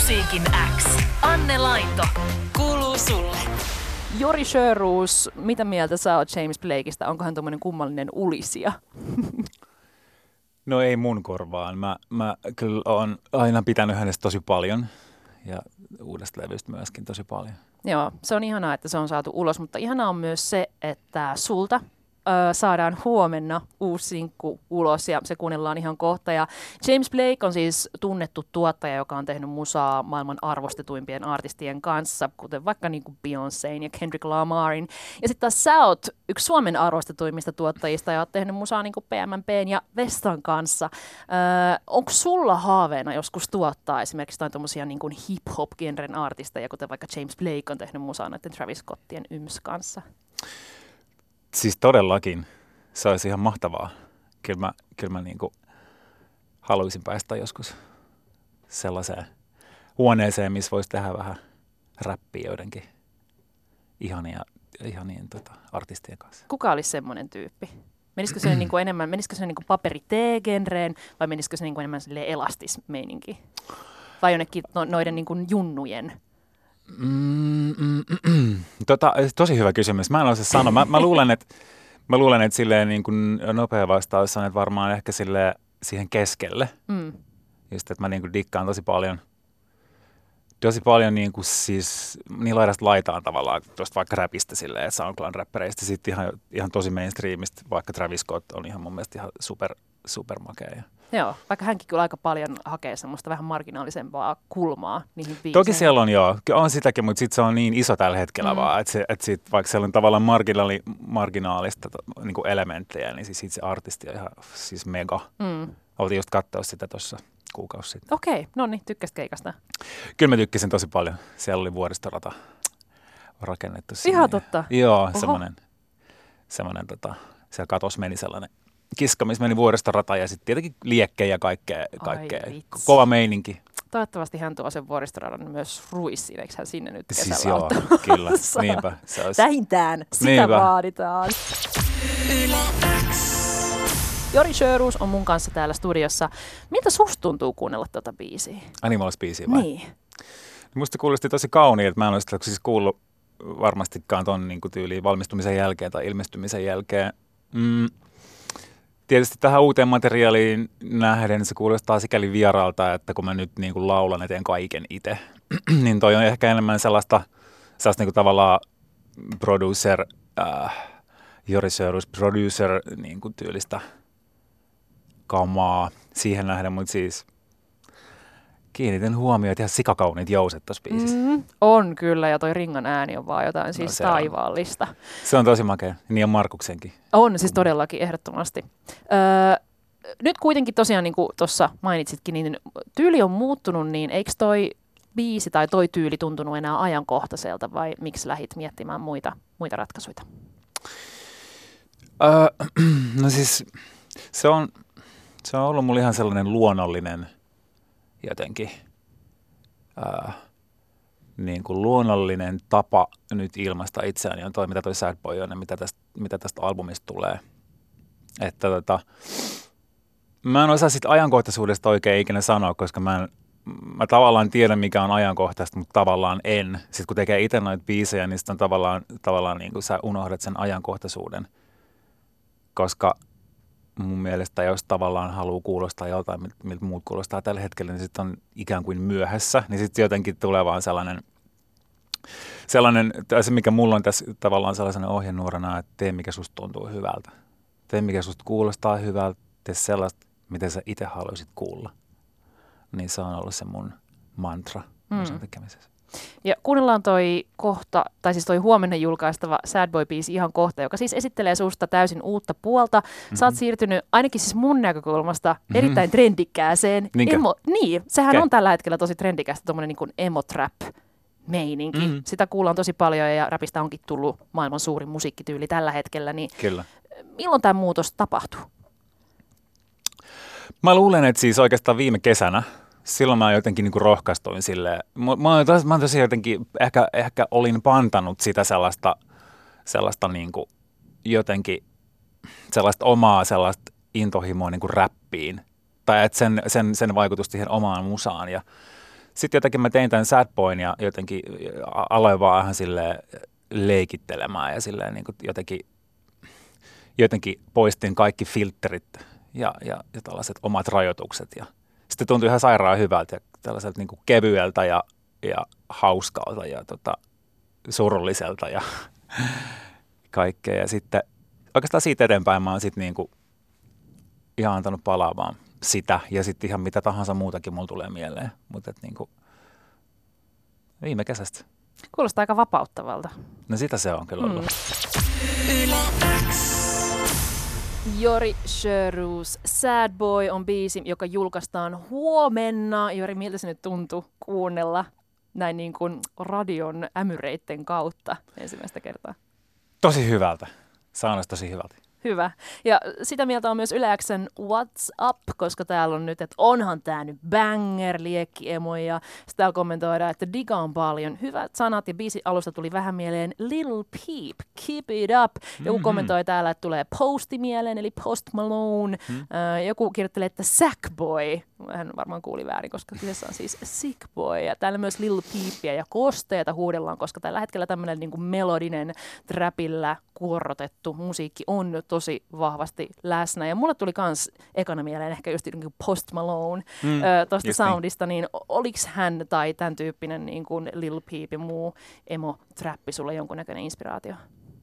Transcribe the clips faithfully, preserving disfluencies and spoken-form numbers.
Musiikin X. Anne Laito. Kuuluu sulle. Jori Sjöroos, mitä mieltä sä oot James Blakeista? Onko hän tommonen kummallinen ulisija? No ei mun korvaan. Mä, mä kyllä oon aina pitänyt hänestä tosi paljon ja uudesta levystä myöskin tosi paljon. Joo, se on ihanaa, että se on saatu ulos, mutta ihanaa on myös se, että sulta ö, saadaan huomenna uusi sinkku ulos ja se kuunnellaan ihan kohta. Ja James Blake on siis tunnettu tuottaja, joka on tehnyt musaa maailman arvostetuimpien artistien kanssa, kuten vaikka niin kuin Beyoncéin ja Kendrick Lamarin. Ja sitten taas sä oot yksi Suomen arvostetuimmista tuottajista ja oot tehnyt musaa niin kuin P M M P:n ja Vestan kanssa. Öö, onko sulla haaveena joskus tuottaa esimerkiksi jotain tommosia niin kuin hip-hop-genren artisteja, kuten vaikka James Blake on tehnyt musaa näiden Travis Scottien Yms kanssa? Siis todellakin. Se olisi ihan mahtavaa. Kyllä mä, kyllä mä niin kuin haluaisin päästä joskus sellaiseen huoneeseen, missä voisi tehdä vähän räppiä joidenkin ihania, ihanien tota, artistien kanssa. Kuka olisi semmoinen tyyppi? Menisikö se niin kuin enemmän, menisikö se niin kuin paperi-tee-genreen vai menisikö se niin kuin enemmän elastis-meininki? Vai jonnekin no, noiden niin kuin junnujen? Mm, mm, mm. Tota, tosi hyvä kysymys. Mä en osaa sanoa. Mä, mä luulen, että mä luulen, että silleen niin kuin nopea vastaus on, että varmaan ehkä silleen siihen keskelle. Mm. Just, että mä niin kuin dikkaan tosi paljon, tosi paljon niin kuin siis niin laidasta laitaan tavallaan, tuosta vaikka räpistä silleen, SoundCloud-räppäreistä, sitten ihan, ihan tosi mainstreamista, vaikka Travis Scott on ihan mun mielestä ihan super, super makea. Joo, vaikka hänkin kyllä aika paljon hakee semmoista vähän marginaalisempaa kulmaa niihin biiseihin. Toki siellä on joo, on sitäkin, mutta sitten se on niin iso tällä hetkellä mm. vaan, että, se, että sit, vaikka siellä on tavallaan marginaali, marginaalista niin kuin elementtejä, niin siis se artisti on ihan siis mega. Mm. Oltiin just katsoa sitä tuossa kuukausi sitten. Okei, no niin, tykkäsit keikasta? Kyllä mä tykkäsin tosi paljon. Siellä oli vuoristorata rakennettu sinne. Ihan totta? Joo, semmoinen, semmoinen tota, siellä katossa meni sellainen kiska, missä meni vuoristorata ja sitten tietenkin liekkejä ja kaikkea, kaikkea. Kova meininki. Toivottavasti hän tuo sen vuoristoradan myös Ruissiin, eikö hän sinne nyt kesällä siis joo, kyllä, niinpä. Se olisi... Vähintään, sitä niinpä vaaditaan. Yle X. Jori Sjöroos on mun kanssa täällä studiossa. Miltä susta tuntuu kuunnella tuota biisiä? Animalis-biisiä vai? Niin. Musta kuulosti tosi kauniilta. Mä en olisi siis kuullut varmastikaan ton niin kuin tyyliin valmistumisen jälkeen tai ilmestymisen jälkeen. Mm. Tietysti tähän uuteen materiaaliin nähden se kuulostaa sikäli vieraalta, että kun mä nyt niin kuin laulan ja teen kaiken itse, niin toi on ehkä enemmän sellaista, sellaista niin kuin tavallaan producer, äh, Jori Sjöroos producer niin kuin tyylistä kamaa siihen nähden, mutta siis kiinnitän huomioon, että ihan sikakauniit jouset tuossa biisissä. Mm, on kyllä, ja toi Ringan ääni on vaan jotain siis no, taivaallista. On. Se on tosi makea, niin on Markuksenkin. On, siis todellakin, ehdottomasti. Öö, nyt kuitenkin tosiaan, niin kuin tuossa mainitsitkin, niin tyyli on muuttunut, niin eikö toi biisi tai toi tyyli tuntunut enää ajankohtaiselta, vai miksi lähdit miettimään muita, muita ratkaisuja? Öö, no siis se on, se on ollut mulle ihan sellainen luonnollinen jotenkin ää, niin kuin luonnollinen tapa nyt ilmaista itseäni on toi, mitä toi Sad Boy on ja mitä tästä, mitä tästä albumista tulee. Että tota, mä en osaa sit ajankohtaisuudesta oikein ikinä sanoa, koska mä, en, mä tavallaan tiedän, mikä on ajankohtaista, mutta tavallaan en. Sitten kun tekee itse noita biisejä, niin sitten tavallaan, tavallaan niin kuin sä unohdat sen ajankohtaisuuden, koska mun mielestä, jos tavallaan haluaa kuulostaa joltain, miltä muut kuulostaa tällä hetkellä, niin sitten on ikään kuin myöhässä. Niin sitten jotenkin tulee vaan sellainen, sellainen, se mikä mulla on tässä tavallaan sellaisena ohjenuorana, että tee mikä susta tuntuu hyvältä. Tee mikä susta kuulostaa hyvältä, tee sellaista, miten sä itse haluaisit kuulla. Niin se on ollut se mun mantra mm. sen tekemisessä. Ja kuunnellaan toi kohta, tai siis toi huomenna julkaistava Sad Boy-biisi ihan kohta, joka siis esittelee susta täysin uutta puolta. Mm-hmm. Sä oot siirtynyt ainakin siis mun näkökulmasta mm-hmm. erittäin trendikkääseen. Emo, niin, sehän okay. on tällä hetkellä tosi trendikästä, tommonen niin kuin emo-trap-meininki. Mm-hmm. Sitä kuullaan tosi paljon ja rapista onkin tullut maailman suurin musiikkityyli tällä hetkellä. Niin kyllä. Milloin tämä muutos tapahtuu? Mä luulen, että siis oikeastaan viime kesänä. Silloin mä jotenkin niinku rohkaistuin silleen. Mä, mä, mä tosiaan jotenkin ehkä, ehkä olin pantanut sitä sellaista, sellaista niinku jotenkin sellaista omaa sellaista intohimoa niinku räppiin. Tai että sen, sen, sen vaikutus siihen omaan musaan. Ja sitten jotenkin mä tein tämän Sad Boyn ja jotenkin aloin vaan ihan silleen leikittelemään ja silleen niin kuin jotenkin, jotenkin poistin kaikki filterit ja, ja, ja tällaiset omat rajoitukset. Ja sitten tuntui ihan sairaan hyvältä ja tällaiselta niin kuin kevyeltä ja, ja hauskalta ja tota, surulliselta ja kaikkea. Ja sitten oikeastaan siitä eteenpäin mä oon sitten niin kuin ihan antanut palaamaan sitä ja sitten ihan mitä tahansa muutakin mulla tulee mieleen. Mutta niin kuin viime kesästä. Kuulostaa aika vapauttavalta. No sitä se on kyllä ollut. Mm. Yle X. Jori Sjöroos Sad Boy on biisi, joka julkaistaan huomenna. Jori, miltä se nyt tuntuu kuunnella näin niin kuin radion ämyreitten kautta ensimmäistä kertaa? Tosi hyvältä. Saunas tosi hyvältä. Hyvä. Ja sitä mieltä on myös Yle X:n What's Up, koska täällä on nyt, että onhan tää nyt banger, liekkiemo, ja sitten täällä kommentoidaan, että digaan paljon. Hyvät sanat, ja biisi alusta tuli vähän mieleen Lil Peep, Keep It Up. Joku Mm-hmm. kommentoi täällä, että tulee Posti mieleen, eli Post Malone. Mm. Uh, joku kirjoittelee, että Sackboy. Hän varmaan kuuli väärin, koska kyseessä on siis Sick Boy. Ja täällä myös Lil Peepia ja kosteita huudellaan, koska tällä hetkellä tämmöinen niin kuin melodinen, trapillä kuorrotettu musiikki on tosi vahvasti läsnä. Ja mulle tuli kans ekana mieleen ehkä just niin kuin Post Malone Mm, ö, tosta just soundista, niin oliks hän tai tämän tyyppinen niin kuin Lil Peep ja muu emo-trappi sulle jonkunnäköinen inspiraatio?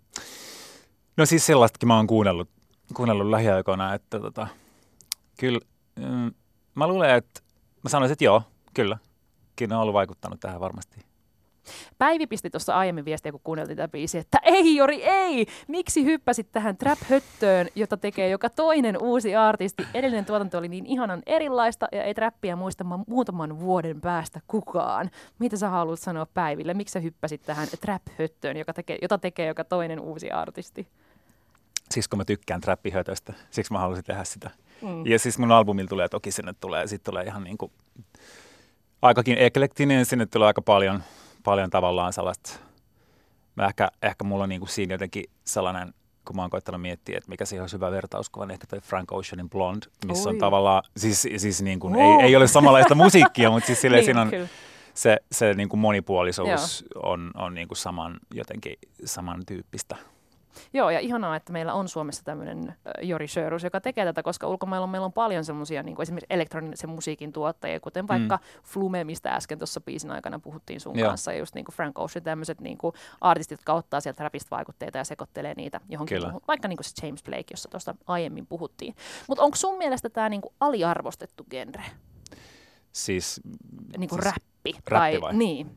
No siis sellaistakin mä oon kuunnellut, kuunnellut lähiaikoina, että tota, kyllä mm, mä luulen, että mä sanoisin, että joo, kyllä. Kyllä on ollut vaikuttanut tähän varmasti. Päivi pisti tuossa aiemmin viestiä, kun kuunneltiin tätä biisiä, että ei Jori, ei! Miksi hyppäsit tähän trap-höttöön, jota tekee joka toinen uusi artisti? Edellinen tuotanto oli niin ihanan erilaista ja ei trappia muista muutaman vuoden päästä kukaan. Mitä sä haluat sanoa Päiville? Miksi sä hyppäsit tähän trap-höttöön, joka tekee, jota tekee joka toinen uusi artisti? Siksi kun mä tykkään trappihötöstä, siksi mä halusin tehdä sitä. Mm. Ja siis mun albumilla tulee toki sinne tulee, sitten tulee ihan niin kuin aikakin eklektinen, sinne tulee aika paljon, paljon tavallaan sellaista, mä ehkä, ehkä mulla on niin kuin siinä jotenkin sellainen, kun mä oon koittanut miettiä, että mikä siihen olisi hyvä vertauskuva, niin ehkä toi Frank Oceanin Blonde, missä Oi. on tavallaan, siis, siis niin kuin, Wow. ei, ei ole samanlaista musiikkia, mutta siis silleen Niin, siinä on kyllä. se, se niin kuin monipuolisuus on, on niin kuin saman, jotenkin samantyyppistä. Joo, ja ihanaa, että meillä on Suomessa tämmöinen äh, Jori Sjöroos, joka tekee tätä, koska ulkomailla meillä on paljon semmoisia niin kuin esimerkiksi elektronisen musiikin tuottajia, kuten vaikka mm. Flume, mistä äsken tuossa biisin aikana puhuttiin sun Joo. kanssa, ja just niin kuin Frank Ocean, tämmöiset niin kuin artistit, jotka ottaa sieltä rapista vaikutteita ja sekoittelee niitä johonkin Kyllä. muuhun, vaikka niin kuin se James Blake, jossa tuosta aiemmin puhuttiin. Mutta onko sun mielestä tämä niin kuin aliarvostettu genre? Siis, Niin kuin siis räppi? räppi Tai, vai? niin.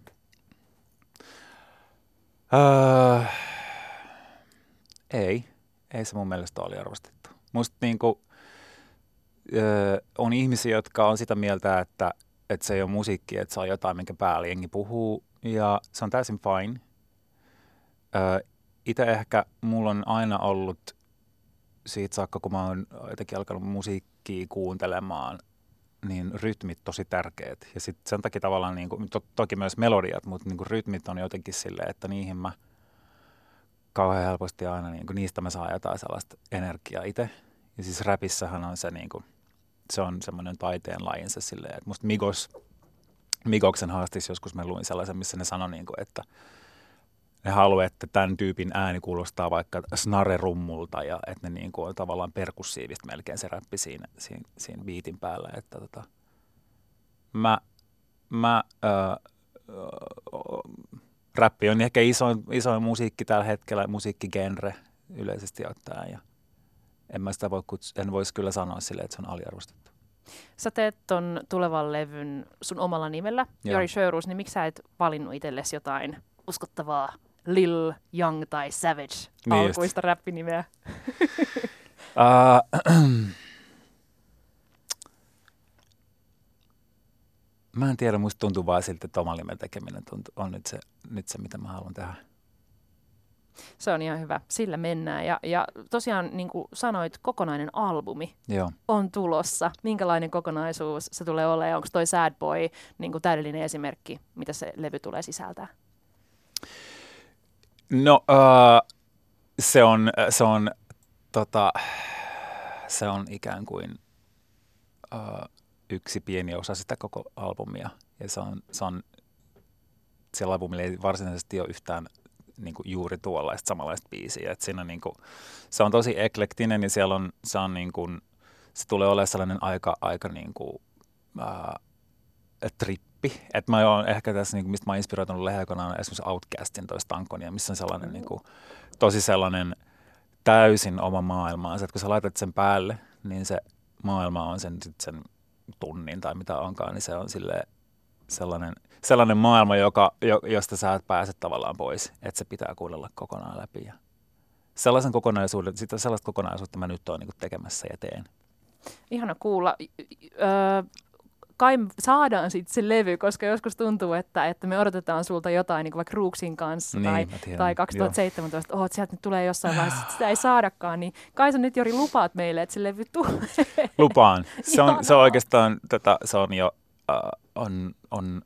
Öö, ei, ei se mun mielestä ole arvostettu. Musta niinku, öö, on ihmisiä, jotka on sitä mieltä, että, että se ei ole musiikki, että se on jotain, minkä päälle jengi puhuu, ja se on täysin fine. Öö, itse ehkä mulla on aina ollut siitä saakka, kun mä oon jotenkin alkanut musiikkia kuuntelemaan, niin rytmit tosi tärkeät. Ja sitten sen takia tavallaan, niin kuin, to, toki myös melodiat, mutta niin kuin rytmit on jotenkin silleen, että niihin mä kauhean helposti aina, niin kuin, niistä mä saan jotain sellaista energiaa itse. Ja siis räpissähän on se, niin kuin, se on semmoinen taiteen lajinsa silleen, että musta Migos, Migoksen haastissa joskus mä luin sellaisen, missä ne sanoi, niin kuin, että ne haluaa, että tämän tyypin ääni kuulostaa vaikka snare-rummulta ja että ne niin kuin on tavallaan perkussiivista melkein se räppi siinä, siinä, siinä beatin päällä. Että tota, mä, mä, äh, äh, räppi on ehkä isoin, isoin musiikki tällä hetkellä, musiikkigenre yleisesti ottaen. Ja en mä sitä voi kuts- en voisi kyllä sanoa silleen, että se on aliarvostettu. Sä teet ton tulevan levyn sun omalla nimellä, Joo. Jori Sjöroos, niin miksi sä et valinnut itsellesi jotain uskottavaa Lil, Young tai Savage Niin just. alkuista räppinimeä? Uh, mä en tiedä, musta tuntuu vaan siltä, että oman nimen tekeminen tuntuu, on nyt se, nyt se, mitä mä haluan tehdä. Se on ihan hyvä. Sillä mennään. Ja, ja tosiaan, niin kuin sanoit, kokonainen albumi Joo. on tulossa. Minkälainen kokonaisuus se tulee olemaan? Onko toi Sad Boy niin kuin täydellinen esimerkki, mitä se levy tulee sisältää? No, uh, se on, se on, tota, se on ikään kuin uh, yksi pieni osa sitä koko albumia. Ja se on, se on siellä albumilla ei varsinaisesti ole yhtään niin kuin juuri tuollaista samanlaista biisiä. Et siinä niin kuin, se on tosi eklektinen ja siellä on, se, on niin kuin, se tulee olemaan sellainen aika, aika niin kuin, ää, trippi. Et mä oon ehkä tässä, niin kuin, mistä mä oon inspiroitunut lähiaikoinaan esimerkiksi Outcastin toi Stankonia, missä on sellainen niin kuin, tosi sellainen täysin oma maailmaansa. Et kun sä laitat sen päälle, niin se maailma on sen, sen tunnin tai mitä onkaan, niin se on silleen sellainen, sellainen maailma, joka, josta sä et pääse tavallaan pois, että se pitää kuunnella kokonaan läpi. Ja sellaisen kokonaisuuden, sitä sellaista kokonaisuutta mä nyt oon niin kuin tekemässä ja teen. Ihana kuulla. Öö, kai saadaan sitten se levy, koska joskus tuntuu, että, että me odotetaan sulta jotain niin kuin vaikka Rooksin kanssa niin, tai, tai kaksituhattaseitsemäntoista, oho, sieltä nyt tulee jossain vaiheessa, sitä ei saadakaan, niin kai sä nyt Jori lupaat meille, että se levy tulee. Lupaan. Se on, se on oikeastaan, tätä, se on jo, uh, on, on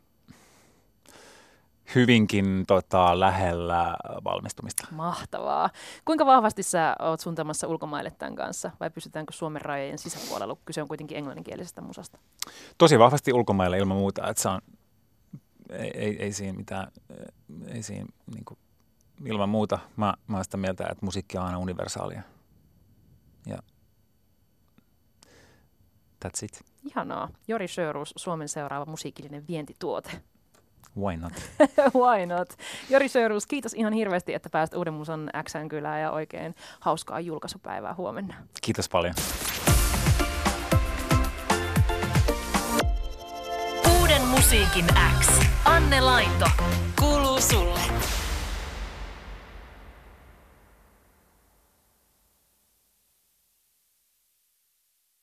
hyvinkin tota, lähellä valmistumista. Mahtavaa. Kuinka vahvasti sä oot suuntaamassa ulkomaille tämän kanssa, vai pysytäänkö Suomen rajojen sisäpuolella, kun kyse on kuitenkin englanninkielisestä musasta? Tosi vahvasti ulkomaille ilman muuta, että se on, ei, ei, ei siinä mitään, ei siinä niin kuin, ilman muuta. Mä, mä oon sitä mieltä, että musiikki on aina universaalia. Ja that's it. Ihanaa. Jori Sjöroos, Suomen seuraava musiikillinen vientituote. Why not? Why not? Jori Sjöroos, kiitos ihan hirveästi, että pääsit Uuden Musan X:nkylään ja oikein hauskaa julkaisupäivää huomenna. Kiitos paljon. Uuden musiikin X. Anne Laito. Kuuluu sulle.